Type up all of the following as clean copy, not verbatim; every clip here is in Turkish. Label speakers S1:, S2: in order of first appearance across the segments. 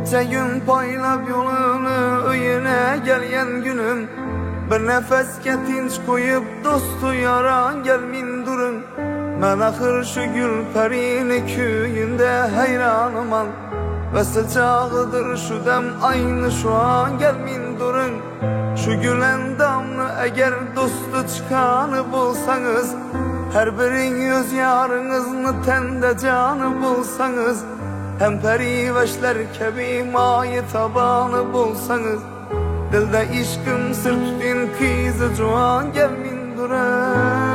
S1: Neçe gün paylap yolunu öyüne gelyen günüm, bir nefesке tinç koyup dostu yaran gelmin durun. Ben ahır şu Gülperi'ni köyünde hayranıman, ve sıcağıdır şu dem aynı şu an gelmin durun. Şu gülen damlı eğer dostu çıkanı bulsanız, her birin yüz yarınızını tende canı bulsanız, hem periveşler kebi mayı tabanı bulsanız, dilde işkım sır tutin kızı cuan gelmin duran.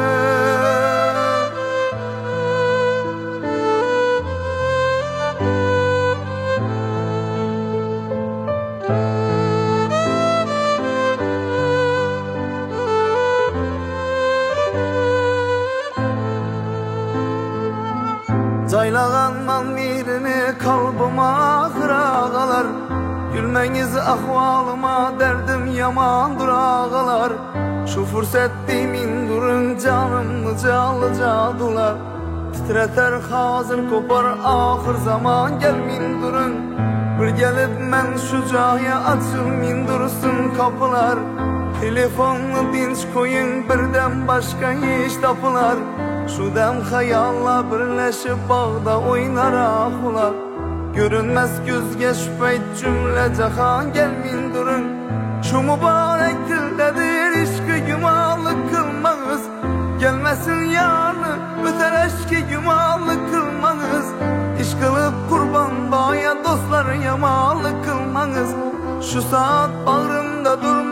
S1: Caylağanman birini kalbıma kırağalar, gülmeniz ahvalıma derdim yamandır ağalar. Şu fırsattimin durun canımı calı cadular, titreter hazır kopar ahır zaman gelmin durun. Bir gelip men şu caya açılmin dursun kapılar, telefonlu dinç koyun birden başka iş tapılar. Şu dem hayalla birleşip bağda oynar ahular, görünmez gözge şüpheyt cümle cahan gelmin durun. Şu mübarek dildedir işki gümanlık kılmanız, gelmesin yarını öter eşki gümanlık kılmanız. İş kılıp kurban bağya dostlar yamalık kılmanız. Şu saat bağrımda durma